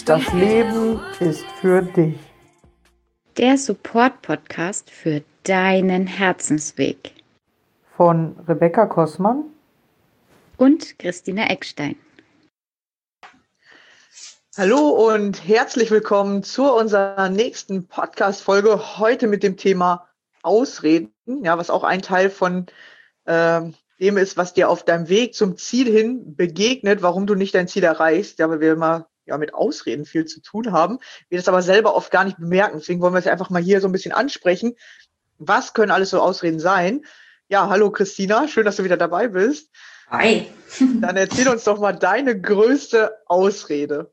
Das Leben ist für dich. Der Support-Podcast für deinen Herzensweg. Von Rebecca Kossmann und Christina Eckstein. Hallo und herzlich willkommen zu unserer nächsten Podcast-Folge. Heute mit dem Thema Ausreden, ja, was auch ein Teil von dem ist, was dir auf deinem Weg zum Ziel hin begegnet, warum du nicht dein Ziel erreichst, ja, weil wir immer mit Ausreden viel zu tun haben, wir das aber selber oft gar nicht bemerken. Deswegen wollen wir es einfach mal hier so ein bisschen ansprechen. Was können alles so Ausreden sein? Ja, hallo Christina, schön, dass du wieder dabei bist. Hi. Dann erzähl uns doch mal deine größte Ausrede.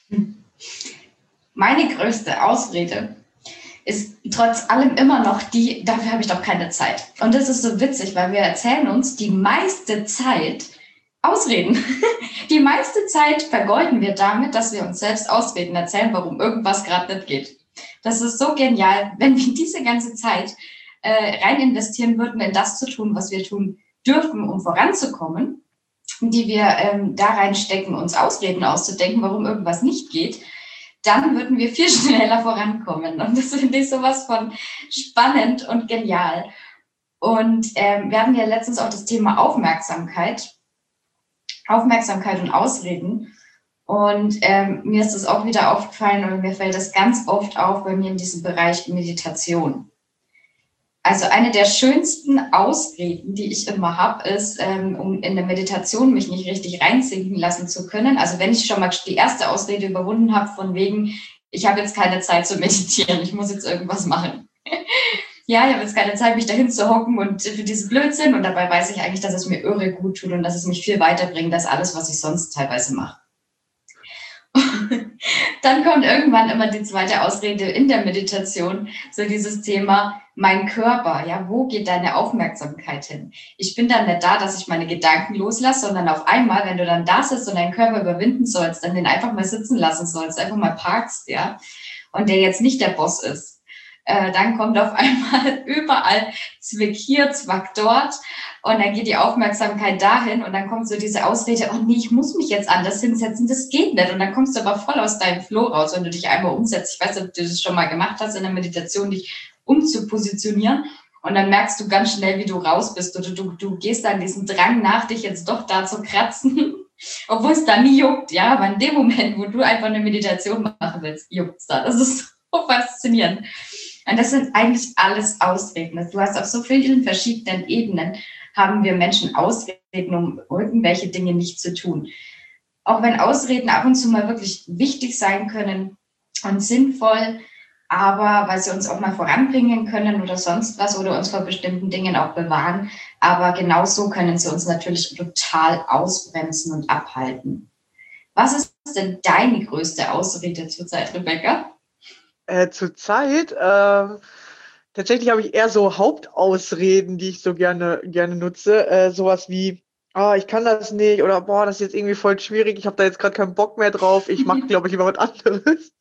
Meine größte Ausrede ist trotz allem immer noch die, dafür habe ich doch keine Zeit. Und das ist so witzig, weil wir erzählen uns die meiste Zeit Ausreden. Die meiste Zeit vergeuden wir damit, dass wir uns selbst Ausreden erzählen, warum irgendwas gerade nicht geht. Das ist so genial, wenn wir diese ganze Zeit rein investieren würden, in das zu tun, was wir tun dürfen, um voranzukommen, die wir da reinstecken, uns Ausreden auszudenken, warum irgendwas nicht geht, dann würden wir viel schneller vorankommen. Und das finde ich sowas von spannend und genial. Und wir hatten ja letztens auch das Thema Aufmerksamkeit und Ausreden. Und mir ist das auch wieder aufgefallen und mir fällt das ganz oft auf bei mir in diesem Bereich Meditation. Also eine der schönsten Ausreden, die ich immer habe, ist, um in der Meditation mich nicht richtig reinsinken lassen zu können. Also wenn ich schon mal die erste Ausrede überwunden habe, von wegen, ich habe jetzt keine Zeit zu meditieren, ich muss jetzt irgendwas machen. Ja, ich habe jetzt keine Zeit, mich dahin zu hocken und für diesen Blödsinn. Und dabei weiß ich eigentlich, dass es mir irre gut tut und dass es mich viel weiterbringt als alles, was ich sonst teilweise mache. Dann kommt irgendwann immer die zweite Ausrede in der Meditation, so dieses Thema, mein Körper, ja, wo geht deine Aufmerksamkeit hin? Ich bin dann nicht da, dass ich meine Gedanken loslasse, sondern auf einmal, wenn du dann da sitzt und deinen Körper überwinden sollst, dann den einfach mal sitzen lassen sollst, einfach mal parkst, ja, und der jetzt nicht der Boss ist, dann kommt auf einmal überall Zwick hier, Zwack dort und dann geht die Aufmerksamkeit dahin und dann kommt so diese Ausrede, oh nee, ich muss mich jetzt anders hinsetzen, das geht nicht und dann kommst du aber voll aus deinem Flow raus, wenn du dich einmal umsetzt. Ich weiß nicht, ob du das schon mal gemacht hast in der Meditation, dich umzupositionieren und dann merkst du ganz schnell, wie du raus bist oder du gehst dann diesen Drang nach, dich jetzt doch da zu kratzen, obwohl es da nie juckt, ja, aber in dem Moment, wo du einfach eine Meditation machen willst, juckt es da. Das ist so faszinierend. Und das sind eigentlich alles Ausreden. Du hast auf so vielen verschiedenen Ebenen haben wir Menschen Ausreden, um irgendwelche Dinge nicht zu tun. Auch wenn Ausreden ab und zu mal wirklich wichtig sein können und sinnvoll, aber weil sie uns auch mal voranbringen können oder sonst was oder uns vor bestimmten Dingen auch bewahren. Aber genauso können sie uns natürlich total ausbremsen und abhalten. Was ist denn deine größte Ausrede zurzeit, Rebecca? Zurzeit, tatsächlich habe ich eher so Hauptausreden, die ich so gerne nutze. Sowas wie, ich kann das nicht oder boah, das ist jetzt irgendwie voll schwierig, ich habe da jetzt gerade keinen Bock mehr drauf, ich mache, glaube ich, lieber was anderes.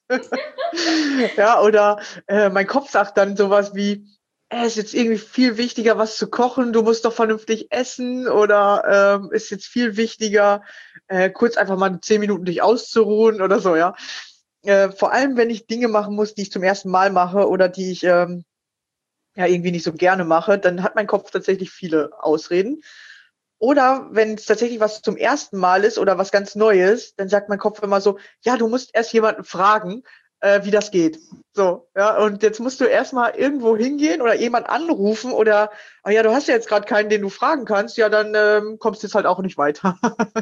Ja, oder mein Kopf sagt dann sowas wie, es ist jetzt irgendwie viel wichtiger, was zu kochen, du musst doch vernünftig essen oder ist jetzt viel wichtiger, kurz einfach mal 10 Minuten dich auszuruhen oder so, ja. Vor allem, wenn ich Dinge machen muss, die ich zum ersten Mal mache oder die ich irgendwie nicht so gerne mache, dann hat mein Kopf tatsächlich viele Ausreden. Oder wenn es tatsächlich was zum ersten Mal ist oder was ganz Neues, dann sagt mein Kopf immer so, ja, du musst erst jemanden fragen, wie das geht. So, ja, und jetzt musst du erstmal irgendwo hingehen oder jemand anrufen oder, ja, du hast ja jetzt gerade keinen, den du fragen kannst, ja, dann kommst du jetzt halt auch nicht weiter.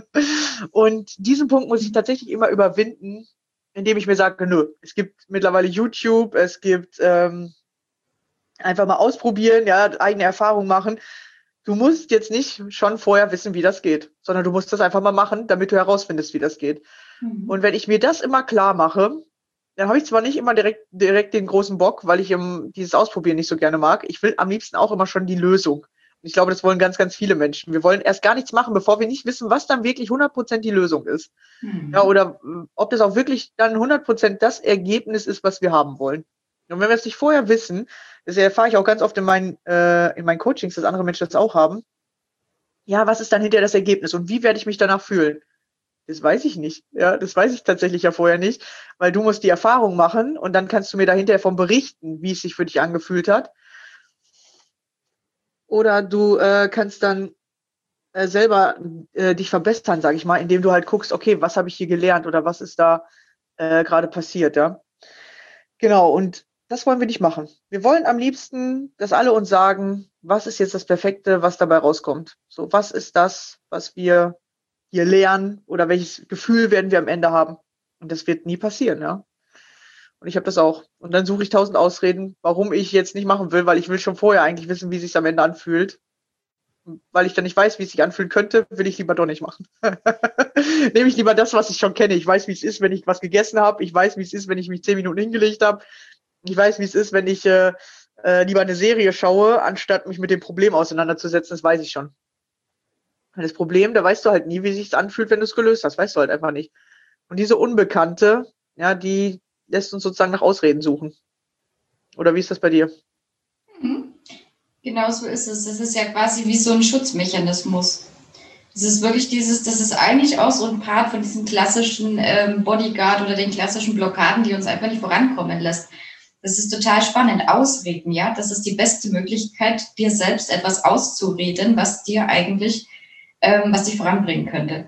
Und diesen Punkt muss ich tatsächlich immer überwinden, indem ich mir sage, nö, es gibt mittlerweile YouTube, es gibt einfach mal ausprobieren, ja, eigene Erfahrungen machen. Du musst jetzt nicht schon vorher wissen, wie das geht, sondern du musst das einfach mal machen, damit du herausfindest, wie das geht. Und wenn ich mir das immer klar mache, dann habe ich zwar nicht immer direkt den großen Bock, weil ich dieses Ausprobieren nicht so gerne mag. Ich will am liebsten auch immer schon die Lösung. Und ich glaube, das wollen ganz, ganz viele Menschen. Wir wollen erst gar nichts machen, bevor wir nicht wissen, was dann wirklich 100% die Lösung ist. Ja, oder ob das auch wirklich dann 100% das Ergebnis ist, was wir haben wollen. Und wenn wir es nicht vorher wissen, das erfahre ich auch ganz oft in meinen Coachings, dass andere Menschen das auch haben. Ja, was ist dann hinterher das Ergebnis und wie werde ich mich danach fühlen? das weiß ich nicht. Ja, das weiß ich tatsächlich ja vorher nicht, weil du musst die Erfahrung machen und dann kannst du mir da hinterher von berichten, wie es sich für dich angefühlt hat. Oder du kannst dann selber dich verbessern, sage ich mal, indem du halt guckst, okay, was habe ich hier gelernt oder was ist da gerade passiert, ja. Genau, und das wollen wir nicht machen. Wir wollen am liebsten, dass alle uns sagen, was ist jetzt das Perfekte, was dabei rauskommt. So, was ist das, was wir hier lernen oder welches Gefühl werden wir am Ende haben? Und das wird nie passieren, ja. Und ich habe das auch. Und dann suche ich 1000 Ausreden, warum ich jetzt nicht machen will, weil ich will schon vorher eigentlich wissen, wie es sich am Ende anfühlt. Weil ich dann nicht weiß, wie es sich anfühlen könnte, will ich lieber doch nicht machen. Nehme ich lieber das, was ich schon kenne. Ich weiß, wie es ist, wenn ich was gegessen habe. Ich weiß, wie es ist, wenn ich mich 10 Minuten hingelegt habe. Ich weiß, wie es ist, wenn ich lieber eine Serie schaue, anstatt mich mit dem Problem auseinanderzusetzen. Das weiß ich schon. Und das Problem, da weißt du halt nie, wie es sich anfühlt, wenn du es gelöst hast. Weißt du halt einfach nicht. Und diese Unbekannte, ja, die lässt uns sozusagen nach Ausreden suchen. Oder wie ist das bei dir? Mhm. Genau so ist es. Das ist ja quasi wie so ein Schutzmechanismus. Das ist wirklich das ist eigentlich auch so ein Part von diesem klassischen Bodyguard oder den klassischen Blockaden, die uns einfach nicht vorankommen lässt. Das ist total spannend. Ausreden, ja, das ist die beste Möglichkeit, dir selbst etwas auszureden, was dir eigentlich, was dich voranbringen könnte.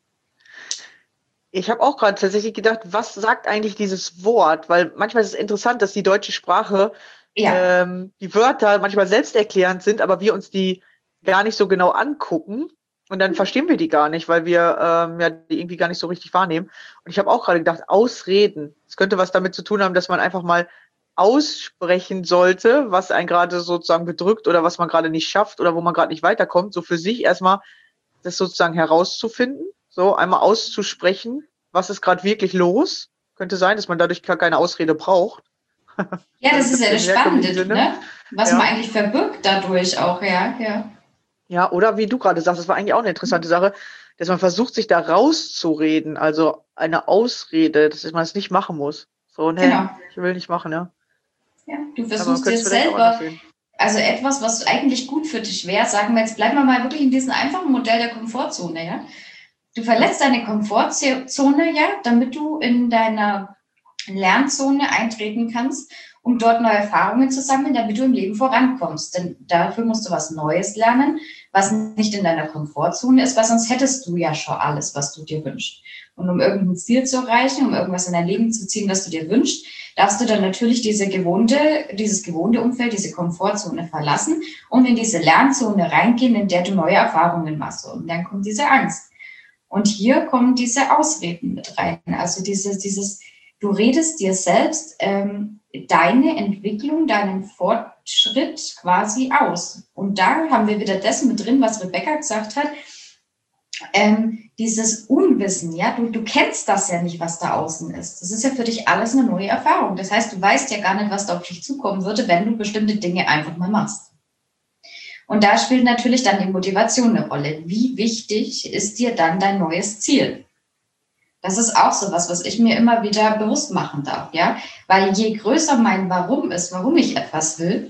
Ich habe auch gerade tatsächlich gedacht, was sagt eigentlich dieses Wort? Weil manchmal ist es interessant, dass die deutsche Sprache Ja, die Wörter manchmal selbsterklärend sind, aber wir uns die gar nicht so genau angucken und dann verstehen wir die gar nicht, weil wir ja die irgendwie gar nicht so richtig wahrnehmen. Und ich habe auch gerade gedacht, Ausreden. Es könnte was damit zu tun haben, dass man einfach mal aussprechen sollte, was einen gerade sozusagen bedrückt oder was man gerade nicht schafft oder wo man gerade nicht weiterkommt, so für sich erstmal das sozusagen herauszufinden, so einmal auszusprechen, was ist gerade wirklich los. Könnte sein, dass man dadurch gar keine Ausrede braucht. ja, Also das ist ja im das herkömmlichen Spannende, Sinne. ne? Was man Ja. eigentlich verbirgt dadurch auch, ja, ja. Ja, oder wie du gerade sagst, das war eigentlich auch eine interessante Sache, dass man versucht, sich da rauszureden, also eine Ausrede, dass man es nicht machen muss. So, ne, Genau. ich will nicht machen, ja. Ja, du Aber man versuchst könnte dir es vielleicht auch anders selber, sehen. also etwas, was eigentlich gut für dich wäre, sagen wir jetzt, bleiben wir mal wirklich in diesem einfachen Modell der Komfortzone, ja. Du Ja. verlässt deine Komfortzone, ja, damit du in deiner Lernzone eintreten kannst, um dort neue Erfahrungen zu sammeln, damit du im Leben vorankommst. Denn dafür musst du was Neues lernen, was nicht in deiner Komfortzone ist, weil sonst hättest du ja schon alles, was du dir wünschst. Und um irgendein Ziel zu erreichen, um irgendwas in dein Leben zu ziehen, was du dir wünschst, darfst du dann natürlich dieses gewohnte Umfeld, diese Komfortzone verlassen und in diese Lernzone reingehen, in der du neue Erfahrungen machst. Und dann kommt diese Angst. Und hier kommen diese Ausreden mit rein. Also du redest dir selbst deine Entwicklung, deinen Fortschritt quasi aus. Und da haben wir wieder das mit drin, was Rebecca gesagt hat, dieses Unwissen, ja, du kennst das ja nicht, was da außen ist. Das ist ja für dich alles eine neue Erfahrung. Das heißt, du weißt ja gar nicht, was da auf dich zukommen würde, wenn du bestimmte Dinge einfach mal machst. Und da spielt natürlich dann die Motivation eine Rolle. Wie wichtig ist dir dann dein neues Ziel? Das ist auch so was ich mir immer wieder bewusst machen darf, ja, weil je größer mein Warum ist, warum ich etwas will,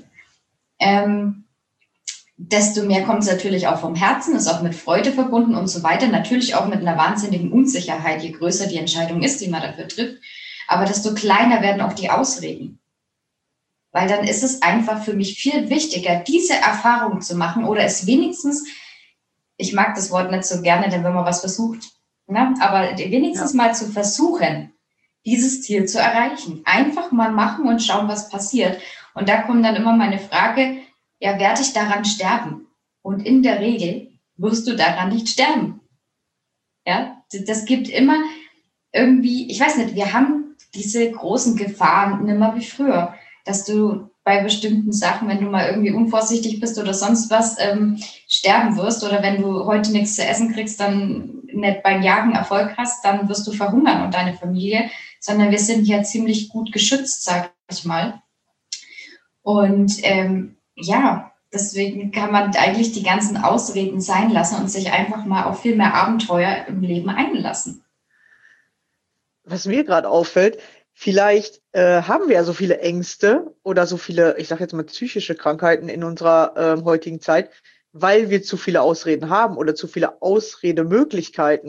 desto mehr kommt es natürlich auch vom Herzen, ist auch mit Freude verbunden und so weiter. Natürlich auch mit einer wahnsinnigen Unsicherheit, je größer die Entscheidung ist, die man dafür trifft. Aber desto kleiner werden auch die Ausreden. Weil dann ist es einfach für mich viel wichtiger, diese Erfahrung zu machen oder es wenigstens, ich mag das Wort nicht so gerne, denn wenn man was versucht, ne, aber wenigstens Ja. mal zu versuchen, dieses Ziel zu erreichen. Einfach mal machen und schauen, was passiert. Und da kommt dann immer meine Frage, ja, werde ich daran sterben? Und in der Regel wirst du daran nicht sterben. Ja, das gibt immer irgendwie, ich weiß nicht, wir haben diese großen Gefahren nicht mehr wie früher, dass du bei bestimmten Sachen, wenn du mal irgendwie unvorsichtig bist oder sonst was, sterben wirst oder wenn du heute nichts zu essen kriegst, dann nicht beim Jagen Erfolg hast, dann wirst du verhungern und deine Familie, sondern wir sind ja ziemlich gut geschützt, sag ich mal. Und ja, deswegen kann man eigentlich die ganzen Ausreden sein lassen und sich einfach mal auf viel mehr Abenteuer im Leben einlassen. Was mir gerade auffällt, vielleicht haben wir ja so viele Ängste oder so viele, ich sage jetzt mal psychische Krankheiten in unserer heutigen Zeit, weil wir zu viele Ausreden haben oder zu viele Ausredemöglichkeiten.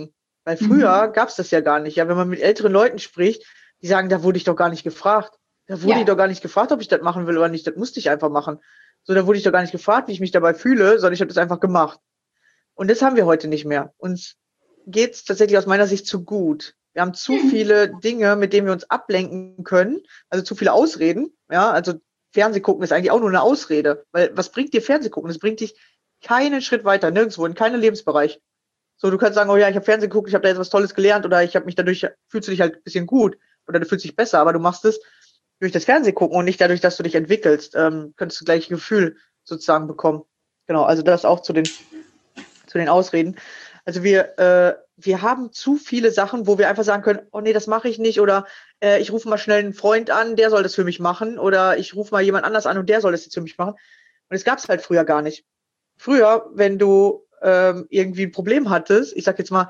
Weil früher gab es das ja gar nicht. Ja, wenn man mit älteren Leuten spricht, die sagen, da wurde ich doch gar nicht gefragt. Da wurde ich doch gar nicht gefragt, ob ich das machen will oder nicht. Das musste ich einfach machen. So, da wurde ich doch gar nicht gefragt, wie ich mich dabei fühle, sondern ich habe das einfach gemacht. Und das haben wir heute nicht mehr. Uns geht's tatsächlich aus meiner Sicht zu gut. Wir haben zu viele Dinge, mit denen wir uns ablenken können, also zu viele Ausreden. Ja, also Fernseh gucken ist eigentlich auch nur eine Ausrede. Weil was bringt dir Fernseh gucken? Das bringt dich keinen Schritt weiter, nirgendwo, in keinem Lebensbereich. So, du kannst sagen, oh ja, ich habe Fernsehen geguckt, ich habe da jetzt was Tolles gelernt oder ich habe mich dadurch, fühlst du dich halt ein bisschen gut oder du fühlst dich besser, aber du machst es durch das Fernsehen gucken und nicht dadurch, dass du dich entwickelst, könntest du gleich ein Gefühl sozusagen bekommen. Genau, also das auch zu den Ausreden. Also wir haben zu viele Sachen, wo wir einfach sagen können, oh nee, das mache ich nicht oder ich rufe mal schnell einen Freund an, der soll das für mich machen oder ich rufe mal jemand anders an und der soll das jetzt für mich machen. Und das gab es halt früher gar nicht. Früher, wenn du irgendwie ein Problem hattest, ich sag jetzt mal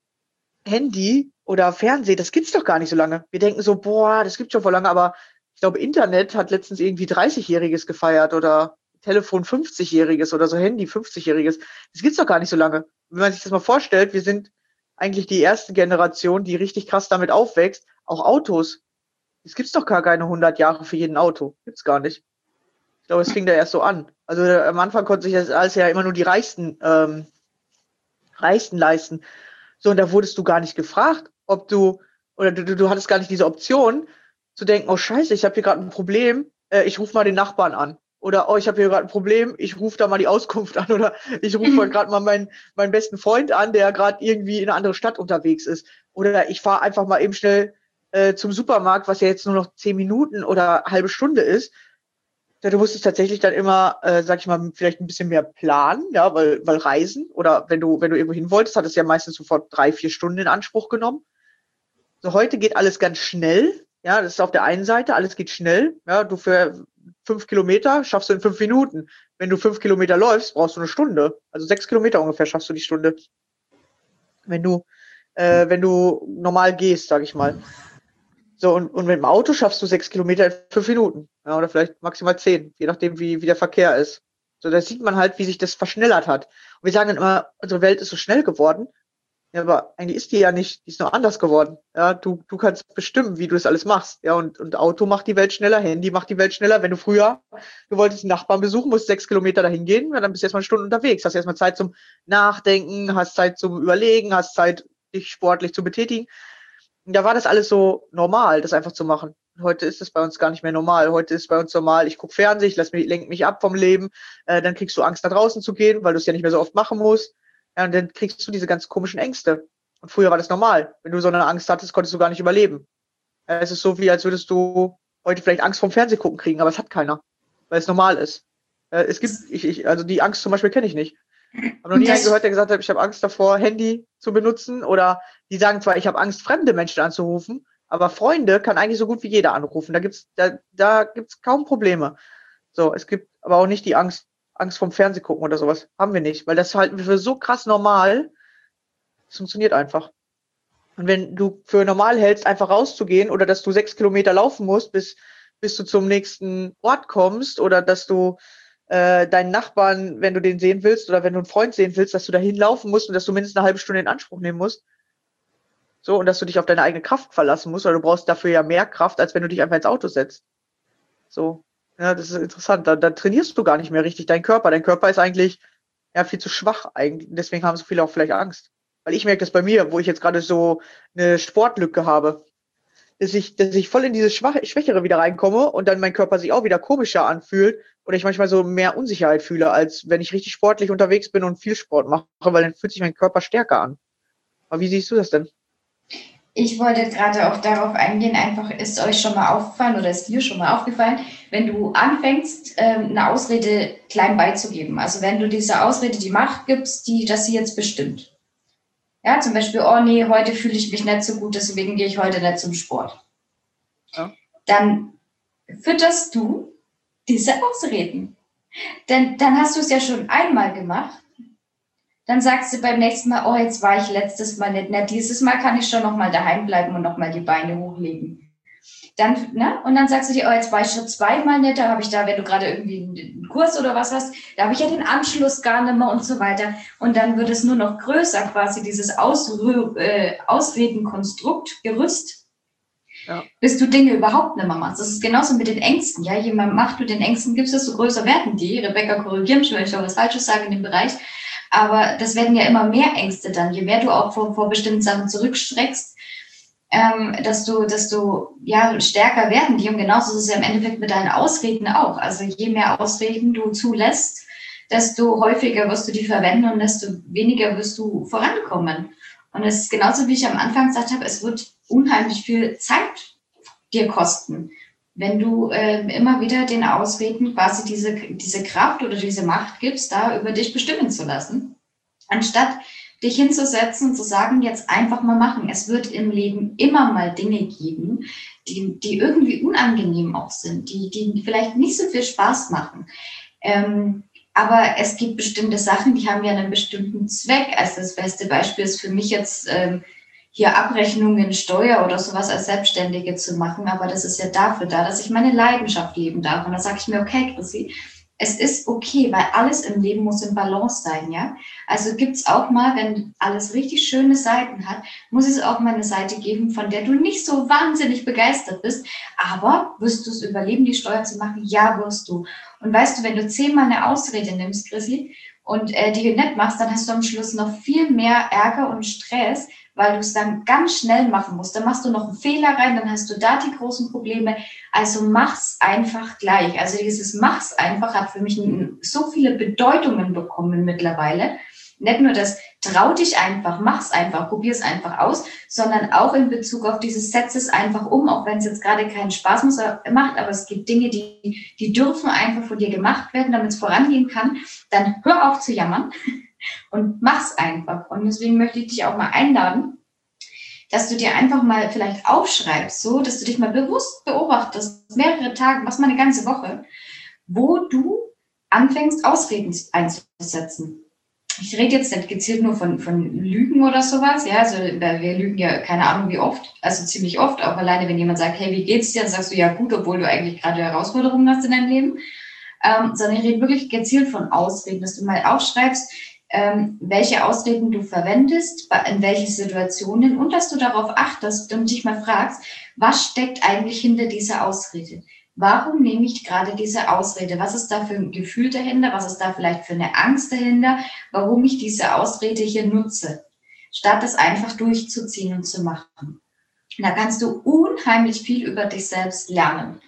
Handy oder Fernsehen, das gibt's doch gar nicht so lange. Wir denken so, boah, das gibt's schon vor lange, aber ich glaube, Internet hat letztens irgendwie 30-Jähriges gefeiert oder Telefon 50-Jähriges oder so Handy 50-Jähriges. Das gibt's doch gar nicht so lange. Wenn man sich das mal vorstellt, wir sind eigentlich die erste Generation, die richtig krass damit aufwächst. Auch Autos. Es gibt's doch gar keine 100 Jahre für jeden Auto. Gibt's gar nicht. Ich glaube, es fing da erst so an. Also am Anfang konnten sich das alles ja immer nur die Reichsten leisten. So, und da wurdest du gar nicht gefragt, ob oder du hattest gar nicht diese Option zu denken, oh Scheiße, ich habe hier gerade ein Problem, ich rufe mal den Nachbarn an. Oder, oh, ich habe hier gerade ein Problem, ich rufe da mal die Auskunft an. Oder ich rufe gerade mal meinen besten Freund an, der gerade irgendwie in eine andere Stadt unterwegs ist. Oder ich fahre einfach mal eben schnell zum Supermarkt, was ja jetzt nur noch 10 Minuten oder halbe Stunde ist. Ja, du musstest tatsächlich dann immer, sag ich mal, vielleicht ein bisschen mehr planen, ja, weil Reisen oder wenn du irgendwo hin wolltest, hat es ja meistens sofort 3, 4 Stunden in Anspruch genommen. So heute geht alles ganz schnell, ja, das ist auf der einen Seite, alles geht schnell, ja, du für 5 Kilometer schaffst du in 5 Minuten. Wenn du 5 Kilometer läufst, brauchst du eine Stunde. Also 6 Kilometer ungefähr schaffst du die Stunde. Wenn du normal gehst, sag ich mal. So, und mit dem Auto schaffst du 6 Kilometer in 5 Minuten. Ja, oder vielleicht maximal 10, je nachdem, wie der Verkehr ist. So, da sieht man halt, wie sich das verschnellert hat. Und wir sagen dann immer, unsere Welt ist so schnell geworden. Ja, aber eigentlich ist die ja nicht, die ist nur anders geworden. Ja, du kannst bestimmen, wie du das alles machst. Ja, und Auto macht die Welt schneller, Handy macht die Welt schneller. Wenn du wolltest einen Nachbarn besuchen, musst 6 Kilometer dahin gehen, ja, dann bist du erstmal eine Stunde unterwegs. Hast erstmal Zeit zum Nachdenken, hast Zeit zum Überlegen, hast Zeit, dich sportlich zu betätigen. Da war das alles so normal, das einfach zu machen. Heute ist es bei uns gar nicht mehr normal. Heute ist bei uns normal, ich gucke Fernsehen, lenke mich ab vom Leben, dann kriegst du Angst, nach draußen zu gehen, weil du es ja nicht mehr so oft machen musst. Ja, und dann kriegst du diese ganz komischen Ängste. Und früher war das normal. Wenn du so eine Angst hattest, konntest du gar nicht überleben. Es ist so, wie als würdest du heute vielleicht Angst vom Fernsehen gucken kriegen, aber es hat keiner, weil es normal ist. Also die Angst zum Beispiel kenne ich nicht. Habe noch nie einen gehört, der gesagt hat, ich habe Angst davor, Handy zu benutzen. Oder die sagen zwar, ich habe Angst, fremde Menschen anzurufen, aber Freunde kann eigentlich so gut wie jeder anrufen. Da gibt's kaum Probleme. So, es gibt aber auch nicht die Angst vom Fernseh gucken oder sowas. Haben wir nicht, weil das halten wir für so krass normal. Das funktioniert einfach. Und wenn du für normal hältst, einfach rauszugehen oder dass du 6 Kilometer laufen musst, bis du zum nächsten Ort kommst oder dass du deinen Nachbarn, wenn du den sehen willst oder wenn du einen Freund sehen willst, dass du dahin laufen musst und dass du mindestens eine halbe Stunde in Anspruch nehmen musst. So, und dass du dich auf deine eigene Kraft verlassen musst, weil du brauchst dafür ja mehr Kraft, als wenn du dich einfach ins Auto setzt. So, ja, das ist interessant. Da trainierst du gar nicht mehr richtig deinen Körper. Dein Körper ist eigentlich ja viel zu schwach eigentlich. Deswegen haben so viele auch vielleicht Angst. Weil ich merke das bei mir, wo ich jetzt gerade so eine Sportlücke habe, dass ich voll in diese Schwächere wieder reinkomme und dann mein Körper sich auch wieder komischer anfühlt oder ich manchmal so mehr Unsicherheit fühle, als wenn ich richtig sportlich unterwegs bin und viel Sport mache, weil dann fühlt sich mein Körper stärker an. Aber wie siehst du das denn? Ich wollte gerade auch darauf eingehen, einfach ist euch schon mal aufgefallen oder ist dir schon mal aufgefallen, wenn du anfängst, eine Ausrede klein beizugeben. Also wenn du dieser Ausrede die Macht gibst, dass sie jetzt bestimmt. Ja, zum Beispiel, oh nee, heute fühle ich mich nicht so gut, deswegen gehe ich heute nicht zum Sport. Ja. Dann fütterst du diese Ausreden. Denn dann hast du es ja schon einmal gemacht. Dann sagst du beim nächsten Mal, oh, jetzt war ich letztes Mal nicht. Dieses Mal kann ich schon noch mal daheim bleiben und noch mal die Beine hochlegen. Dann, ne? Und dann sagst du dir, oh, jetzt war ich Schritt 2 mal nicht, da habe ich da, wenn du gerade irgendwie einen Kurs oder was hast, da habe ich ja den Anschluss gar nicht mehr und so weiter. Und dann wird es nur noch größer, quasi dieses Ausredenkonstrukt, Gerüst, bis du Dinge überhaupt nicht mehr machst. Das ist genauso mit den Ängsten. Ja, je mehr Macht du den Ängsten gibst, desto größer werden die. Rebecca, korrigiere mich, wenn ich da was Falsches sage in dem Bereich. Aber das werden ja immer mehr Ängste dann. Je mehr du auch vor bestimmten Sachen zurückstreckst, desto ja, stärker werden die. Und genauso ist es ja im Endeffekt mit deinen Ausreden auch. Also je mehr Ausreden du zulässt, desto häufiger wirst du die verwenden und desto weniger wirst du vorankommen. Und es ist genauso, wie ich am Anfang gesagt habe, es wird unheimlich viel Zeit dir kosten, wenn du immer wieder den Ausreden quasi diese Kraft oder diese Macht gibst, da über dich bestimmen zu lassen, anstatt dich hinzusetzen und zu sagen, jetzt einfach mal machen. Es wird im Leben immer mal Dinge geben, die irgendwie unangenehm auch sind, die vielleicht nicht so viel Spaß machen. Aber es gibt bestimmte Sachen, die haben ja einen bestimmten Zweck. Also das beste Beispiel ist für mich jetzt hier Abrechnungen, Steuer oder sowas als Selbstständige zu machen. Aber das ist ja dafür da, dass ich meine Leidenschaft leben darf. Und da sage ich mir, okay, Chrissy, es ist okay, weil alles im Leben muss in Balance sein, ja. Also gibt's auch mal, wenn alles richtig schöne Seiten hat, muss es auch mal eine Seite geben, von der du nicht so wahnsinnig begeistert bist. Aber wirst du es überleben, die Steuer zu machen? Ja, wirst du. Und weißt du, wenn du 10-mal eine Ausrede nimmst, Chrissy, und die nicht machst, dann hast du am Schluss noch viel mehr Ärger und Stress, weil du es dann ganz schnell machen musst. Dann machst du noch einen Fehler rein, dann hast du da die großen Probleme. Also mach's einfach gleich. Also dieses mach's einfach hat für mich so viele Bedeutungen bekommen mittlerweile. Nicht nur das trau dich einfach, mach's einfach, probier's einfach aus, sondern auch in Bezug auf dieses setz es einfach um, auch wenn es jetzt gerade keinen Spaß macht, aber es gibt Dinge, die dürfen einfach von dir gemacht werden, damit es vorangehen kann. Dann hör auf zu jammern und mach's einfach. Und deswegen möchte ich dich auch mal einladen, dass du dir einfach mal vielleicht aufschreibst, so, dass du dich mal bewusst beobachtest, mehrere Tage, machst mal eine ganze Woche, wo du anfängst, Ausreden einzusetzen. Ich rede jetzt nicht gezielt nur von Lügen oder sowas, ja, also wir lügen ja keine Ahnung wie oft, also ziemlich oft, auch alleine, wenn jemand sagt, hey, wie geht's dir, dann sagst du, ja gut, obwohl du eigentlich gerade Herausforderungen hast in deinem Leben, sondern ich rede wirklich gezielt von Ausreden, dass du mal aufschreibst, welche Ausreden du verwendest, in welchen Situationen und dass du darauf achtest und dich mal fragst, was steckt eigentlich hinter dieser Ausrede? Warum nehme ich gerade diese Ausrede? Was ist da für ein Gefühl dahinter? Was ist da vielleicht für eine Angst dahinter? Warum ich diese Ausrede hier nutze? Statt das einfach durchzuziehen und zu machen. Da kannst du unheimlich viel über dich selbst lernen.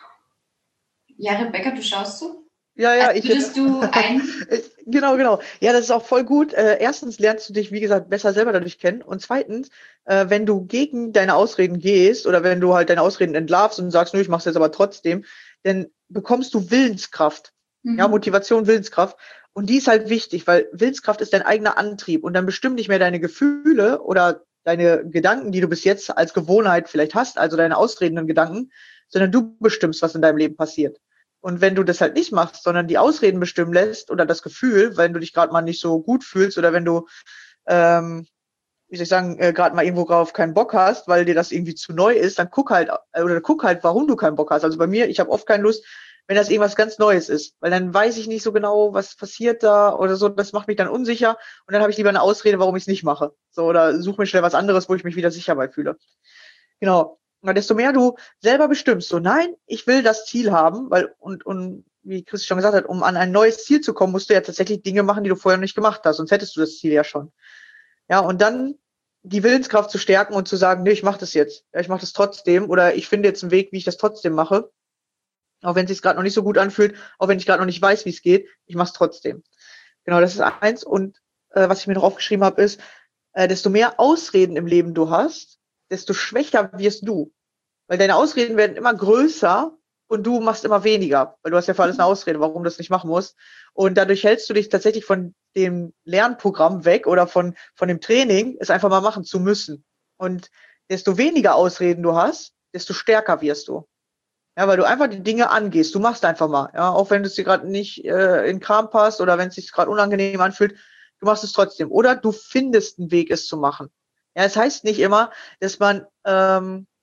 Ja, Rebecca, du schaust so? Ja, also würdest du Genau. Ja, das ist auch voll gut. Erstens lernst du dich, wie gesagt, besser selber dadurch kennen. Und zweitens, wenn du gegen deine Ausreden gehst oder wenn du halt deine Ausreden entlarvst und sagst, nö, ich mach's jetzt aber trotzdem, dann bekommst du Willenskraft. Ja, Motivation, Willenskraft. Und die ist halt wichtig, weil Willenskraft ist dein eigener Antrieb. Und dann bestimmen nicht mehr deine Gefühle oder deine Gedanken, die du bis jetzt als Gewohnheit vielleicht hast, also deine ausredenden Gedanken, sondern du bestimmst, was in deinem Leben passiert. Und wenn du das halt nicht machst, sondern die Ausreden bestimmen lässt oder das Gefühl, wenn du dich gerade mal nicht so gut fühlst oder wenn du, wie soll ich sagen, gerade mal irgendwo drauf keinen Bock hast, weil dir das irgendwie zu neu ist, dann guck halt, warum du keinen Bock hast. Also bei mir, ich habe oft keine Lust, wenn das irgendwas ganz Neues ist, weil dann weiß ich nicht so genau, was passiert da oder so, das macht mich dann unsicher und dann habe ich lieber eine Ausrede, warum ich es nicht mache. So, oder suche mir schnell was anderes, wo ich mich wieder sicher bei fühle. Genau. Desto mehr du selber bestimmst, so nein, ich will das Ziel haben, weil und wie Chris schon gesagt hat, um an ein neues Ziel zu kommen, musst du ja tatsächlich Dinge machen, die du vorher noch nicht gemacht hast, sonst hättest du das Ziel ja schon. Ja, und dann die Willenskraft zu stärken und zu sagen, nee, ich mache das jetzt, ja, ich mache das trotzdem oder ich finde jetzt einen Weg, wie ich das trotzdem mache, auch wenn es sich gerade noch nicht so gut anfühlt, auch wenn ich gerade noch nicht weiß, wie es geht, ich mache es trotzdem. Genau, das ist eins. Und was ich mir noch aufgeschrieben habe, ist, desto mehr Ausreden im Leben du hast, desto schwächer wirst du. Weil deine Ausreden werden immer größer und du machst immer weniger. Weil du hast ja für alles eine Ausrede, warum du das nicht machen musst. Und dadurch hältst du dich tatsächlich von dem Lernprogramm weg oder von dem Training, es einfach mal machen zu müssen. Und desto weniger Ausreden du hast, desto stärker wirst du. Ja, weil du einfach die Dinge angehst. Du machst einfach mal. Ja, auch wenn es dir gerade nicht in den Kram passt oder wenn es sich gerade unangenehm anfühlt, du machst es trotzdem. Oder du findest einen Weg, es zu machen. Ja, es heißt nicht immer, dass man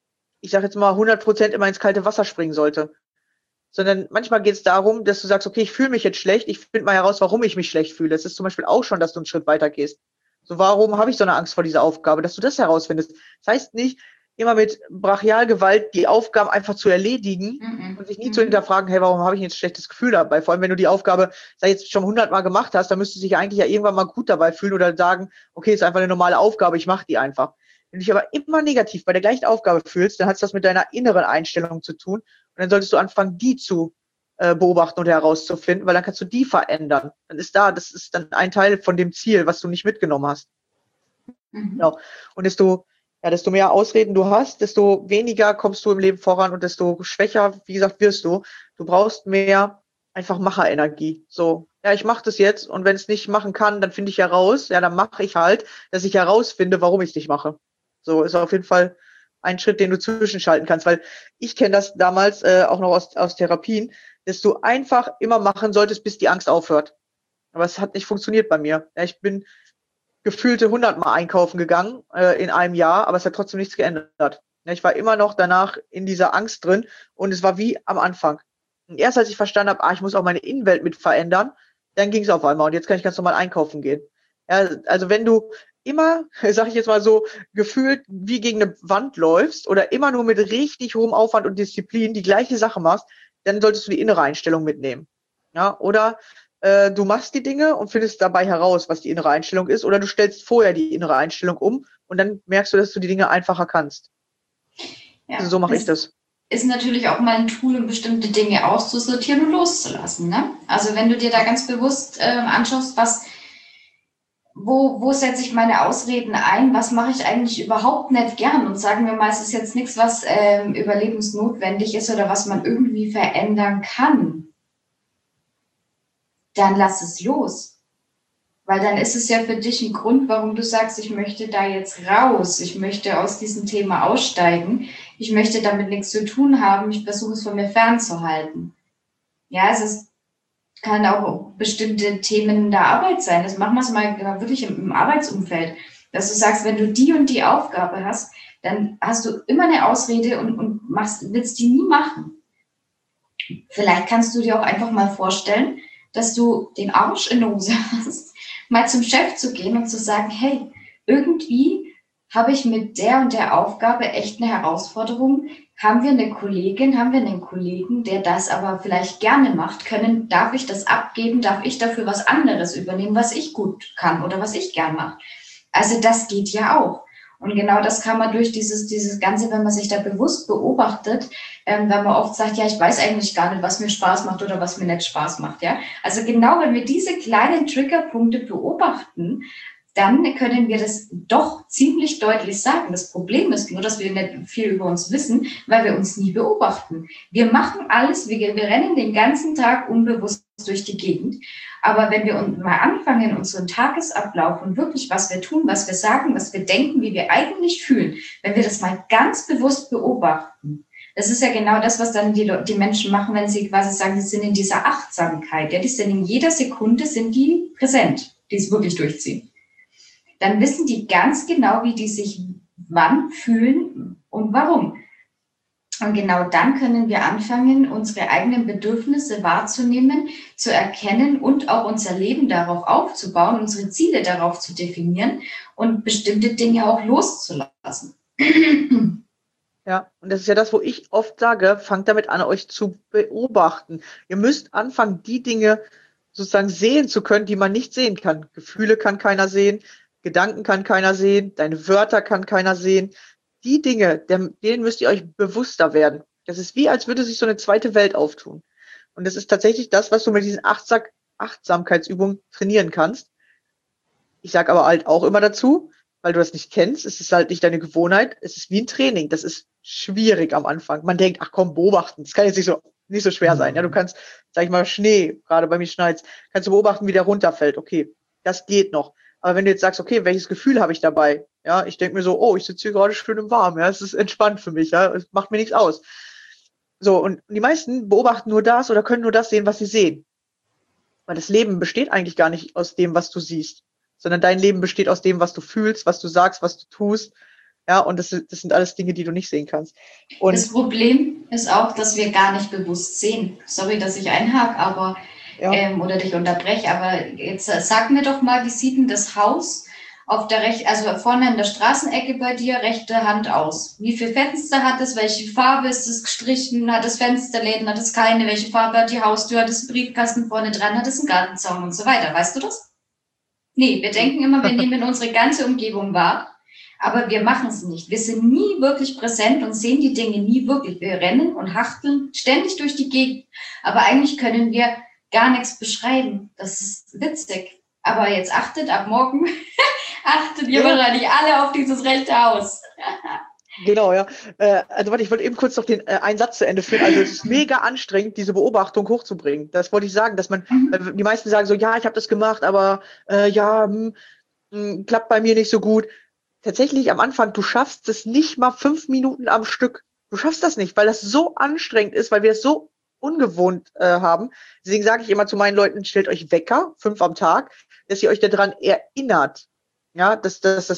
ich sage jetzt mal 100% immer ins kalte Wasser springen sollte. Sondern manchmal geht es darum, dass du sagst, okay, ich fühle mich jetzt schlecht, ich finde mal heraus, warum ich mich schlecht fühle. Es ist zum Beispiel auch schon, dass du einen Schritt weiter gehst. So, warum habe ich so eine Angst vor dieser Aufgabe, dass du das herausfindest? Das heißt nicht, immer mit Brachialgewalt die Aufgaben einfach zu erledigen und sich nie zu hinterfragen, hey, warum habe ich jetzt ein schlechtes Gefühl dabei? Vor allem, wenn du die Aufgabe, sag ich jetzt schon 100-mal gemacht hast, dann müsstest du dich eigentlich ja irgendwann mal gut dabei fühlen oder sagen, okay, ist einfach eine normale Aufgabe, ich mache die einfach. Wenn du dich aber immer negativ bei der gleichen Aufgabe fühlst, dann hat es das mit deiner inneren Einstellung zu tun. Und dann solltest du anfangen, die zu beobachten und herauszufinden, weil dann kannst du die verändern. Das ist dann ein Teil von dem Ziel, was du nicht mitgenommen hast. Genau. Und desto mehr Ausreden du hast, desto weniger kommst du im Leben voran und desto schwächer, wie gesagt, wirst du. Du brauchst mehr einfach Macherenergie. So, ja, ich mache das jetzt und wenn es nicht machen kann, dann finde ich heraus, ja, dann mache ich halt, dass ich herausfinde, warum ich es nicht mache. So ist auf jeden Fall ein Schritt, den du zwischenschalten kannst, weil ich kenne das damals auch noch aus Therapien, dass du einfach immer machen solltest, bis die Angst aufhört. Aber es hat nicht funktioniert bei mir. Ja, ich bin gefühlte 100-mal einkaufen gegangen in einem Jahr, aber es hat trotzdem nichts geändert. Ja, ich war immer noch danach in dieser Angst drin und es war wie am Anfang. Und erst als ich verstanden habe, ich muss auch meine Innenwelt mit verändern, dann ging es auf einmal und jetzt kann ich ganz normal einkaufen gehen. Ja, also wenn du immer, sag ich jetzt mal so, gefühlt wie gegen eine Wand läufst oder immer nur mit richtig hohem Aufwand und Disziplin die gleiche Sache machst, dann solltest du die innere Einstellung mitnehmen. Ja, oder du machst die Dinge und findest dabei heraus, was die innere Einstellung ist, oder du stellst vorher die innere Einstellung um und dann merkst du, dass du die Dinge einfacher kannst. Ja, also so mache ich das. Ist natürlich auch mal ein Tool, um bestimmte Dinge auszusortieren und loszulassen. Ne? Also wenn du dir da ganz bewusst anschaust, wo setze ich meine Ausreden ein, was mache ich eigentlich überhaupt nicht gern und sagen wir mal, es ist jetzt nichts, was überlebensnotwendig ist oder was man irgendwie verändern kann, dann lass es los. Weil dann ist es ja für dich ein Grund, warum du sagst, ich möchte da jetzt raus, ich möchte aus diesem Thema aussteigen, ich möchte damit nichts zu tun haben, ich versuche es von mir fernzuhalten. Ja, es kann auch bestimmte Themen in der Arbeit sein. Das machen wir es mal wirklich im Arbeitsumfeld. Dass du sagst, wenn du die und die Aufgabe hast, dann hast du immer eine Ausrede und willst die nie machen. Vielleicht kannst du dir auch einfach mal vorstellen, dass du den Arsch in der Hose hast, mal zum Chef zu gehen und zu sagen, hey, irgendwie habe ich mit der und der Aufgabe echt eine Herausforderung. Haben wir eine Kollegin, haben wir einen Kollegen, der das aber vielleicht gerne macht, darf ich das abgeben, darf ich dafür was anderes übernehmen, was ich gut kann oder was ich gern mache. Also das geht ja auch. Und genau das kann man durch dieses Ganze, wenn man sich da bewusst beobachtet, weil man oft sagt, ja, ich weiß eigentlich gar nicht, was mir Spaß macht oder was mir nicht Spaß macht, ja. Also genau, wenn wir diese kleinen Triggerpunkte beobachten, dann können wir das doch ziemlich deutlich sagen. Das Problem ist nur, dass wir nicht viel über uns wissen, weil wir uns nie beobachten. Wir machen alles, wir rennen den ganzen Tag unbewusst durch die Gegend. Aber wenn wir mal anfangen, unseren Tagesablauf und wirklich, was wir tun, was wir sagen, was wir denken, wie wir eigentlich fühlen, wenn wir das mal ganz bewusst beobachten, das ist ja genau das, was dann die Menschen machen, wenn sie quasi sagen, die sind in dieser Achtsamkeit. Ja, die sind in jeder Sekunde, sind die präsent, die es wirklich durchziehen. Dann wissen die ganz genau, wie die sich wann fühlen und warum. Und genau dann können wir anfangen, unsere eigenen Bedürfnisse wahrzunehmen, zu erkennen und auch unser Leben darauf aufzubauen, unsere Ziele darauf zu definieren und bestimmte Dinge auch loszulassen. Ja, und das ist ja das, wo ich oft sage, fangt damit an, euch zu beobachten. Ihr müsst anfangen, die Dinge sozusagen sehen zu können, die man nicht sehen kann. Gefühle kann keiner sehen, Gedanken kann keiner sehen, deine Wörter kann keiner sehen. Die Dinge, denen müsst ihr euch bewusster werden. Das ist wie, als würde sich so eine zweite Welt auftun. Und das ist tatsächlich das, was du mit diesen Achtsamkeitsübungen trainieren kannst. Ich sage aber halt auch immer dazu, weil du das nicht kennst, es ist halt nicht deine Gewohnheit, es ist wie ein Training. Das ist schwierig am Anfang. Man denkt, ach komm, beobachten, das kann jetzt nicht so schwer sein. Ja, du kannst, sag ich mal, Schnee, gerade bei mir schneit's, kannst du beobachten, wie der runterfällt. Okay, das geht noch. Aber wenn du jetzt sagst, okay, welches Gefühl habe ich dabei? Ja, ich denke mir so, oh, ich sitze hier gerade schön im Warmen, ja, es ist entspannt für mich, ja, es macht mir nichts aus. So, und die meisten beobachten nur das oder können nur das sehen, was sie sehen. Weil das Leben besteht eigentlich gar nicht aus dem, was du siehst, sondern dein Leben besteht aus dem, was du fühlst, was du sagst, was du tust. Ja, und das sind alles Dinge, die du nicht sehen kannst. Und das Problem ist auch, dass wir gar nicht bewusst sehen. Sorry, dass ich einhake, aber oder dich unterbreche, aber jetzt sag mir doch mal, wie sieht denn das Haus auf der also vorne in der Straßenecke bei dir, rechte Hand aus? Wie viele Fenster hat es? Welche Farbe ist es gestrichen? Hat es Fensterläden? Hat es keine? Welche Farbe hat die Haustür? Hat es einen Briefkasten vorne dran? Hat es einen Gartenzaun und so weiter? Weißt du das? Nee, wir denken immer, wir nehmen unsere ganze Umgebung wahr, aber wir machen es nicht. Wir sind nie wirklich präsent und sehen die Dinge nie wirklich. Wir rennen und hachteln ständig durch die Gegend, aber eigentlich können wir gar nichts beschreiben. Das ist witzig. Aber jetzt achtet ab morgen, achtet ihr wahrscheinlich alle auf dieses rechte Haus. Genau, ja. Also warte, ich wollte eben kurz noch den einen Satz zu Ende führen. Also es ist mega anstrengend, diese Beobachtung hochzubringen. Das wollte ich sagen, dass man, die meisten sagen so, ja, ich habe das gemacht, aber klappt bei mir nicht so gut. Tatsächlich am Anfang, du schaffst es nicht mal 5 Minuten am Stück. Du schaffst das nicht, weil das so anstrengend ist, weil wir es so ungewohnt haben. Deswegen sage ich immer zu meinen Leuten, stellt euch Wecker, 5 am Tag, dass ihr euch daran erinnert, ja, dass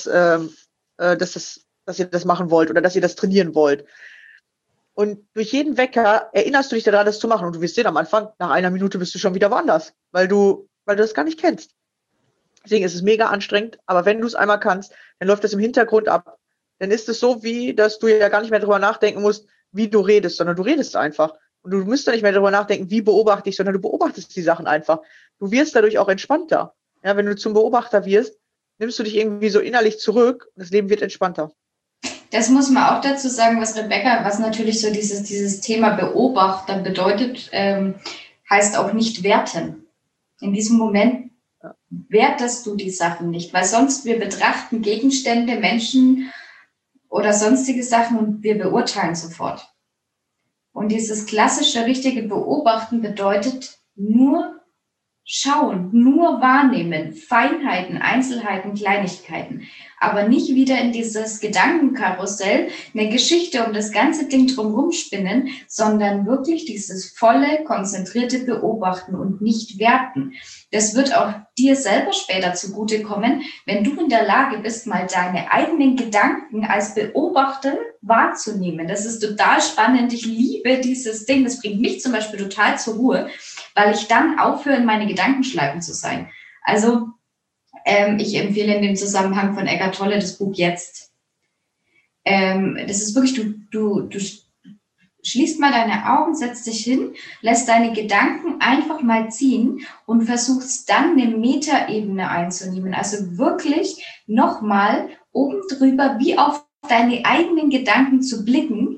ihr das machen wollt oder dass ihr das trainieren wollt. Und durch jeden Wecker erinnerst du dich daran, das zu machen. Und du wirst sehen, am Anfang, nach einer Minute bist du schon wieder woanders, weil du das gar nicht kennst. Deswegen ist es mega anstrengend. Aber wenn du es einmal kannst, dann läuft das im Hintergrund ab. Dann ist es so, wie, dass du ja gar nicht mehr darüber nachdenken musst, wie du redest, sondern du redest einfach. Und du musst da nicht mehr darüber nachdenken, wie beobachte ich, sondern du beobachtest die Sachen einfach. Du wirst dadurch auch entspannter. Ja, wenn du zum Beobachter wirst, nimmst du dich irgendwie so innerlich zurück und das Leben wird entspannter. Das muss man auch dazu sagen, was natürlich so dieses Thema Beobachter bedeutet, heißt auch nicht werten. In diesem Moment wertest du die Sachen nicht, weil sonst wir betrachten Gegenstände, Menschen oder sonstige Sachen und wir beurteilen sofort. Und dieses klassische, richtige Beobachten bedeutet nur schauen, nur wahrnehmen, Feinheiten, Einzelheiten, Kleinigkeiten, aber nicht wieder in dieses Gedankenkarussell eine Geschichte um das ganze Ding drumherum spinnen, sondern wirklich dieses volle, konzentrierte Beobachten und nicht werten. Das wird auch dir selber später zugutekommen, wenn du in der Lage bist, mal deine eigenen Gedanken als Beobachter wahrzunehmen. Das ist total spannend. Ich liebe dieses Ding. Das bringt mich zum Beispiel total zur Ruhe, weil ich dann aufhöre, in meine Gedankenschleifen zu sein. Also ich empfehle in dem Zusammenhang von Eckhart Tolle das Buch Jetzt. Das ist wirklich, du schließt mal deine Augen, setzt dich hin, lässt deine Gedanken einfach mal ziehen und versuchst dann eine Metaebene einzunehmen. Also wirklich nochmal oben drüber, wie auf deine eigenen Gedanken zu blicken.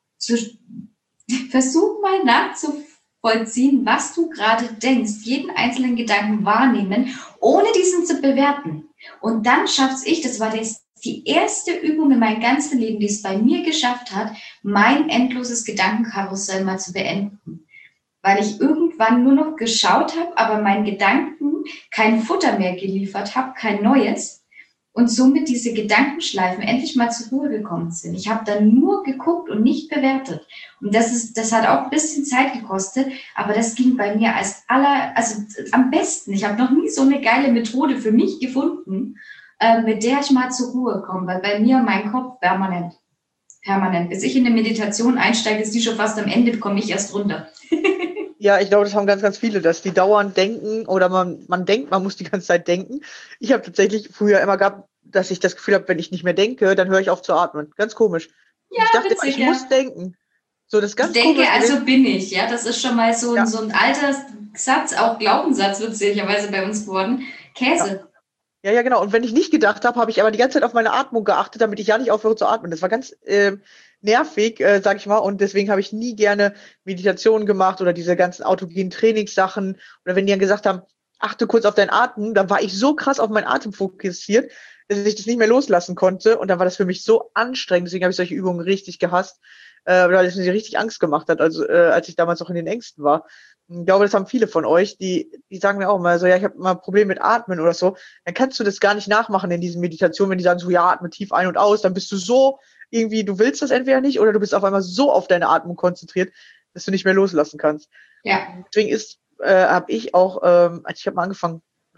Versuch mal nachzuvollziehen, was du gerade denkst, jeden einzelnen Gedanken wahrnehmen, ohne diesen zu bewerten. Und dann schaff's ich, das war die erste Übung in meinem ganzen Leben, die es bei mir geschafft hat, mein endloses Gedankenkarussell mal zu beenden. Weil ich irgendwann nur noch geschaut habe, aber meinen Gedanken kein Futter mehr geliefert habe, kein neues. Und somit diese Gedankenschleifen endlich mal zur Ruhe gekommen sind. Ich habe dann nur geguckt und nicht bewertet. Und das hat auch ein bisschen Zeit gekostet, aber das ging bei mir also am besten. Ich habe noch nie so eine geile Methode für mich gefunden, mit der ich mal zur Ruhe komme, weil bei mir mein Kopf permanent. Bis ich in eine Meditation einsteige, ist die schon fast am Ende, komme ich erst runter. Ja, ich glaube, das haben ganz, ganz viele, dass die dauernd denken oder man denkt, man muss die ganze Zeit denken. Ich habe tatsächlich früher immer gehabt, dass ich das Gefühl habe, wenn ich nicht mehr denke, dann höre ich auf zu atmen. Ganz komisch. Ja, ich dachte witzig, immer, ich muss denken. So, das ist ganz ich denke, komisch. also bin ich. Ja, das ist schon mal so ein alter Satz, auch Glaubenssatz wird sicherweise bei uns geworden. Käse. Ja, genau. Und wenn ich nicht gedacht habe, habe ich aber die ganze Zeit auf meine Atmung geachtet, damit ich ja nicht aufhöre zu atmen. Das war ganz nervig, sag ich mal. Und deswegen habe ich nie gerne Meditationen gemacht oder diese ganzen autogenen Trainingssachen. Oder wenn die dann gesagt haben, achte kurz auf deinen Atem, dann war ich so krass auf meinen Atem fokussiert, dass ich das nicht mehr loslassen konnte. Und dann war das für mich so anstrengend. Deswegen habe ich solche Übungen richtig gehasst, weil es mir richtig Angst gemacht hat, also als ich damals auch in den Ängsten war. Ich glaube, das haben viele von euch, die sagen mir auch mal so, ja, ich habe mal ein Problem mit Atmen oder so. Dann kannst du das gar nicht nachmachen in diesen Meditationen, wenn die sagen so, ja, atme tief ein und aus, dann bist du so irgendwie, du willst das entweder nicht oder du bist auf einmal so auf deine Atmung konzentriert, dass du nicht mehr loslassen kannst. Ja. Deswegen habe ich auch, als ich habe mal angefangen, glaube ich,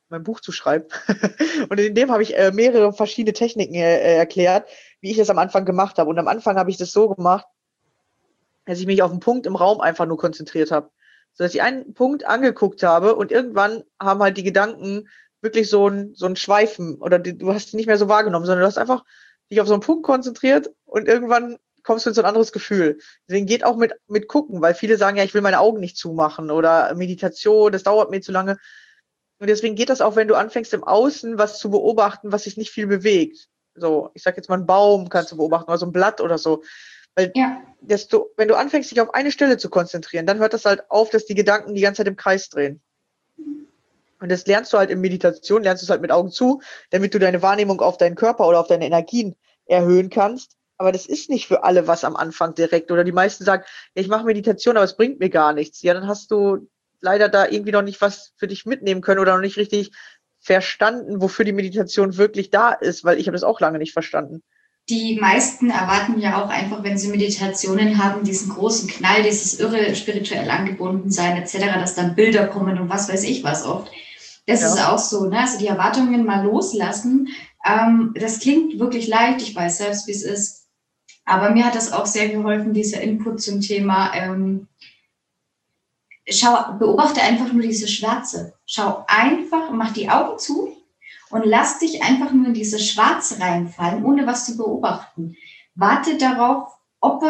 mein Buch zu schreiben. Und in dem habe ich mehrere verschiedene Techniken erklärt, wie ich das am Anfang gemacht habe. Und am Anfang habe ich das so gemacht, dass ich mich auf einen Punkt im Raum einfach nur konzentriert habe. So dass ich einen Punkt angeguckt habe und irgendwann haben halt die Gedanken wirklich so ein Schweifen oder du hast die nicht mehr so wahrgenommen, sondern du hast einfach dich auf so einen Punkt konzentriert und irgendwann kommst du in so ein anderes Gefühl. Deswegen geht auch mit gucken, weil viele sagen ja, ich will meine Augen nicht zumachen oder Meditation, das dauert mir zu lange. Und deswegen geht das auch, wenn du anfängst im Außen was zu beobachten, was sich nicht viel bewegt. So, ich sag jetzt mal, einen Baum kannst du beobachten oder so ein Blatt oder so. Weil Ja. wenn du anfängst, dich auf eine Stelle zu konzentrieren, dann hört das halt auf, dass die Gedanken die ganze Zeit im Kreis drehen. Und das lernst du halt in Meditation, lernst du es halt mit Augen zu, damit du deine Wahrnehmung auf deinen Körper oder auf deine Energien erhöhen kannst. Aber das ist nicht für alle was am Anfang direkt. Oder die meisten sagen, ja, ich mache Meditation, aber es bringt mir gar nichts. Ja, dann hast du leider da irgendwie noch nicht was für dich mitnehmen können oder noch nicht richtig verstanden, wofür die Meditation wirklich da ist, weil ich habe das auch lange nicht verstanden. Die meisten erwarten ja auch einfach, wenn sie Meditationen haben, diesen großen Knall, dieses irre spirituell angebunden sein etc., dass dann Bilder kommen und was weiß ich was oft. Das ist auch so, ne? Also die Erwartungen mal loslassen. Das klingt wirklich leicht, ich weiß selbst, wie es ist. Aber mir hat das auch sehr geholfen, dieser Input zum Thema, beobachte einfach nur diese Schwärze. Schau einfach, mach die Augen zu und lass dich einfach nur in diese Schwarze reinfallen, ohne was zu beobachten. Warte darauf, ob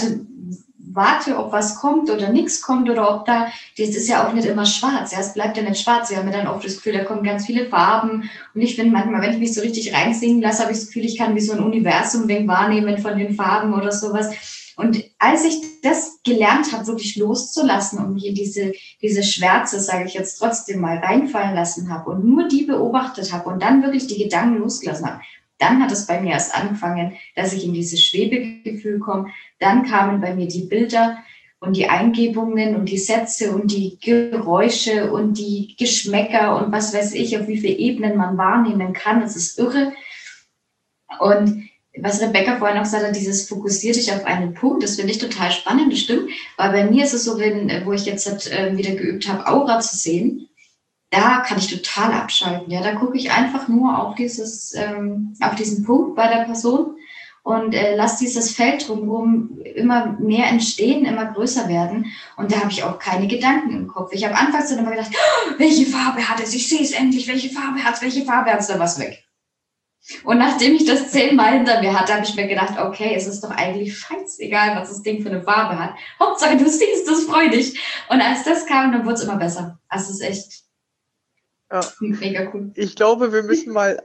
was kommt oder nichts kommt oder ob das ist ja auch nicht immer schwarz. Ja, es bleibt ja nicht schwarz. Wir haben ja dann oft das Gefühl, da kommen ganz viele Farben. Und ich finde manchmal, wenn ich mich so richtig reinsingen lasse, habe ich das Gefühl, ich kann wie so ein Universum wahrnehmen von den Farben oder sowas. Und als ich das gelernt habe, wirklich loszulassen und mich in diese Schwärze, sage ich jetzt trotzdem mal, reinfallen lassen habe und nur die beobachtet habe und dann wirklich die Gedanken losgelassen habe, dann hat es bei mir erst angefangen, dass ich in dieses Schwebegefühl komme. Dann kamen bei mir die Bilder und die Eingebungen und die Sätze und die Geräusche und die Geschmäcker und was weiß ich, auf wie viele Ebenen man wahrnehmen kann. Das ist irre. Und was Rebecca vorhin auch gesagt hat, dieses fokussier dich auf einen Punkt, das finde ich total spannend, das stimmt. Weil bei mir ist es so, wo ich jetzt wieder geübt habe, Aura zu sehen, da kann ich total abschalten. Ja, da gucke ich einfach nur auf diesen Punkt bei der Person und lasse dieses Feld drumherum immer mehr entstehen, immer größer werden. Und da habe ich auch keine Gedanken im Kopf. Ich habe anfangs dann immer gedacht, oh, welche Farbe hat es? Ich sehe es endlich. Welche Farbe hat es? Da war es weg. Und nachdem ich das 10-mal hinter mir hatte, habe ich mir gedacht, okay, es ist doch eigentlich scheißegal, was das Ding für eine Farbe hat. Hauptsache, du siehst es, freu dich. Und als das kam, dann wurde es immer besser. Also es ist echt mega cool. Ich glaube, wir müssen mal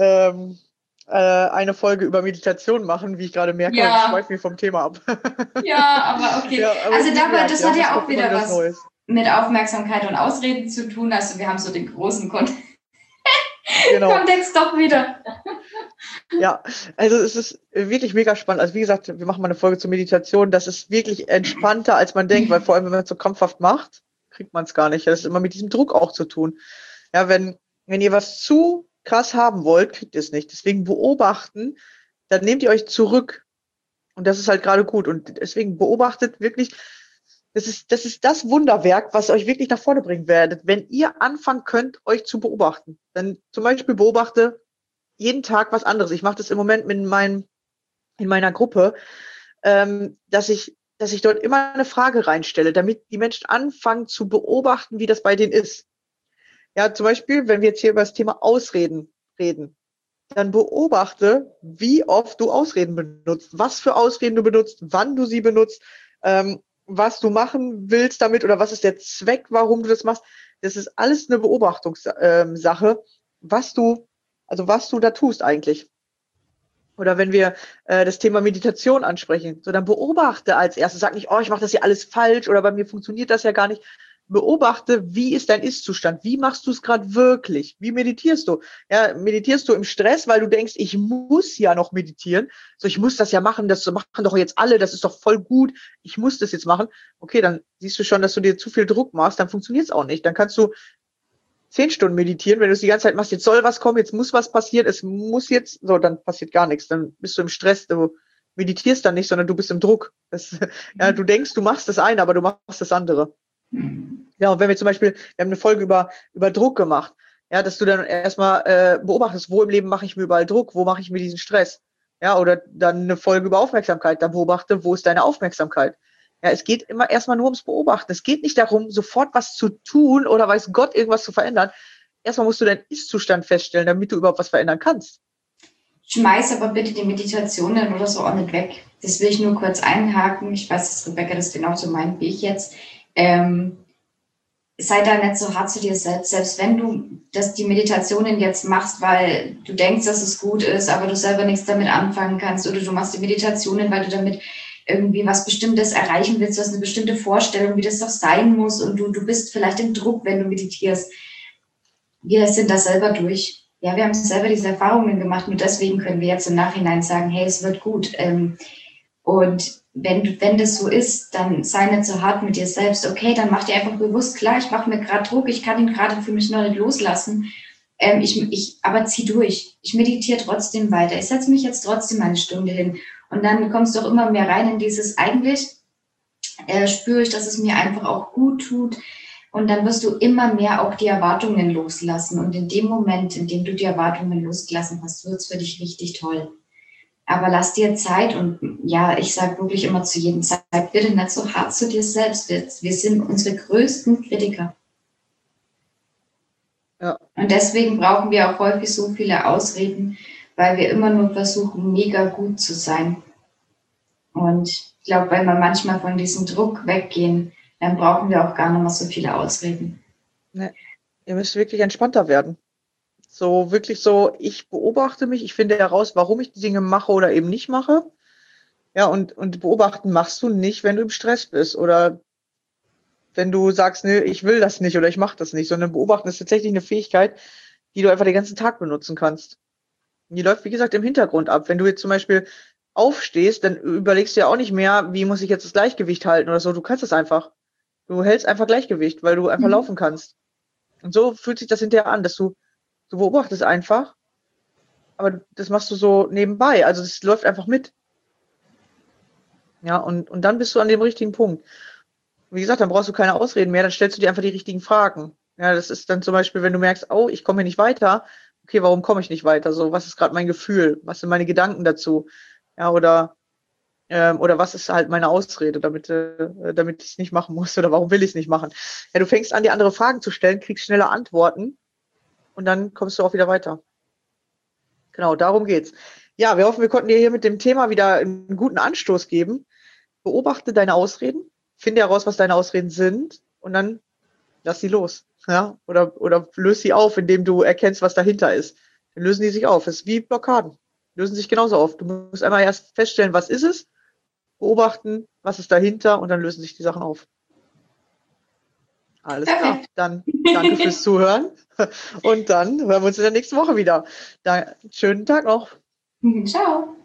eine Folge über Meditation machen, wie ich gerade merke, und schweifen wir vom Thema ab. Ja, aber okay. Ja, aber also das hat ja auch wieder was Neues mit Aufmerksamkeit und Ausreden zu tun. Also wir haben so den großen Kontext doch wieder. Ja, also es ist wirklich mega spannend. Also wie gesagt, wir machen mal eine Folge zur Meditation. Das ist wirklich entspannter, als man denkt, weil vor allem, wenn man es so krampfhaft macht, kriegt man es gar nicht. Das ist immer mit diesem Druck auch zu tun. Ja, wenn ihr was zu krass haben wollt, kriegt ihr es nicht. Deswegen beobachten, dann nehmt ihr euch zurück. Und das ist halt gerade gut. Und deswegen beobachtet wirklich, das ist das Wunderwerk, was euch wirklich nach vorne bringen werdet. Wenn ihr anfangen könnt, euch zu beobachten, dann zum Beispiel beobachte jeden Tag was anderes. Ich mache das im Moment in meiner Gruppe, dass ich dort immer eine Frage reinstelle, damit die Menschen anfangen zu beobachten, wie das bei denen ist. Ja, zum Beispiel, wenn wir jetzt hier über das Thema Ausreden reden, dann beobachte, wie oft du Ausreden benutzt, was für Ausreden du benutzt, wann du sie benutzt, was du machen willst damit oder was ist der Zweck, warum du das machst. Das ist alles eine Beobachtungssache, was du da tust eigentlich. Oder wenn wir das Thema Meditation ansprechen, so dann beobachte als erstes, sag nicht, oh, ich mache das hier alles falsch oder bei mir funktioniert das ja gar nicht. Beobachte, wie ist dein Ist-Zustand? Wie machst du es gerade wirklich? Wie meditierst du? Ja, meditierst du im Stress, weil du denkst, ich muss ja noch meditieren. So, ich muss das ja machen, das machen doch jetzt alle, das ist doch voll gut, ich muss das jetzt machen. Okay, dann siehst du schon, dass du dir zu viel Druck machst, dann funktioniert es auch nicht. Dann kannst du 10 Stunden meditieren, wenn du es die ganze Zeit machst, jetzt soll was kommen, jetzt muss was passieren, es muss jetzt, so, dann passiert gar nichts. Dann bist du im Stress, du meditierst dann nicht, sondern du bist im Druck. Ja, du denkst, du machst das eine, aber du machst das andere. Ja, und wenn wir zum Beispiel, wir haben eine Folge über Druck gemacht. Ja, dass du dann erstmal beobachtest, wo im Leben mache ich mir überall Druck, wo mache ich mir diesen Stress. Ja, oder dann eine Folge über Aufmerksamkeit, dann beobachte, wo ist deine Aufmerksamkeit. Ja, es geht immer erstmal nur ums Beobachten. Es geht nicht darum, sofort was zu tun oder weiß Gott irgendwas zu verändern. Erstmal musst du deinen Ist-Zustand feststellen, damit du überhaupt was verändern kannst. Schmeiß aber bitte die Meditationen oder so auch nicht weg. Das will ich nur kurz einhaken. Ich weiß, dass Rebecca das genauso meint wie ich jetzt. Sei da nicht so hart zu dir selbst. Selbst wenn du die Meditationen jetzt machst, weil du denkst, dass es gut ist, aber du selber nichts damit anfangen kannst, oder du machst die Meditationen, weil du damit irgendwie was Bestimmtes erreichen willst, du hast eine bestimmte Vorstellung, wie das doch sein muss, und du bist vielleicht im Druck, wenn du meditierst. Wir sind da selber durch. Ja, wir haben selber diese Erfahrungen gemacht, und deswegen können wir jetzt im Nachhinein sagen, hey, es wird gut. Und wenn das so ist, dann sei nicht so hart mit dir selbst. Okay, dann mach dir einfach bewusst klar, ich mache mir gerade Druck, ich kann ihn gerade für mich noch nicht loslassen. Aber zieh durch. Ich meditiere trotzdem weiter. Ich setze mich jetzt trotzdem eine Stunde hin. Und dann kommst du auch immer mehr rein in dieses, eigentlich spüre ich, dass es mir einfach auch gut tut. Und dann wirst du immer mehr auch die Erwartungen loslassen. Und in dem Moment, in dem du die Erwartungen losgelassen hast, wird es für dich richtig toll. Aber lass dir Zeit, und ja, ich sage wirklich immer zu jedem, Zeit, bitte nicht so hart zu dir selbst. Wir sind unsere größten Kritiker. Ja. Und deswegen brauchen wir auch häufig so viele Ausreden, weil wir immer nur versuchen, mega gut zu sein. Und ich glaube, wenn wir manchmal von diesem Druck weggehen, dann brauchen wir auch gar nicht mehr so viele Ausreden. Nee, ihr müsst wirklich entspannter werden. So wirklich so, ich beobachte mich, ich finde heraus, warum ich die Dinge mache oder eben nicht mache. Ja, und beobachten machst du nicht, wenn du im Stress bist oder wenn du sagst, nee, ich will das nicht oder ich mache das nicht, sondern beobachten ist tatsächlich eine Fähigkeit, die du einfach den ganzen Tag benutzen kannst. Und die läuft, wie gesagt, im Hintergrund ab. Wenn du jetzt zum Beispiel aufstehst, dann überlegst du ja auch nicht mehr, wie muss ich jetzt das Gleichgewicht halten oder so. Du kannst es einfach. Du hältst einfach Gleichgewicht, weil du einfach laufen kannst. Und so fühlt sich das hinterher an, dass du beobachtest einfach, aber das machst du so nebenbei. Also das läuft einfach mit. Ja, und dann bist du an dem richtigen Punkt. Wie gesagt, dann brauchst du keine Ausreden mehr, dann stellst du dir einfach die richtigen Fragen. Ja, das ist dann zum Beispiel, wenn du merkst, oh, ich komme hier nicht weiter. Okay, warum komme ich nicht weiter? So, was ist gerade mein Gefühl? Was sind meine Gedanken dazu? Ja, oder was ist halt meine Ausrede, damit ich es nicht machen muss, oder warum will ich es nicht machen? Ja, du fängst an, dir andere Fragen zu stellen, kriegst schneller Antworten und dann kommst du auch wieder weiter. Genau, darum geht's. Ja, wir hoffen, wir konnten dir hier mit dem Thema wieder einen guten Anstoß geben. Beobachte deine Ausreden, finde heraus, was deine Ausreden sind, und dann lass sie los. Ja, oder löse sie auf, indem du erkennst, was dahinter ist. Dann lösen die sich auf. Das ist wie Blockaden. Lösen sich genauso auf. Du musst einmal erst feststellen, was ist es, beobachten, was ist dahinter, und dann lösen sich die Sachen auf. Alles klar. Dann danke fürs Zuhören und dann hören wir uns in der nächsten Woche wieder. Schönen Tag noch. Ciao.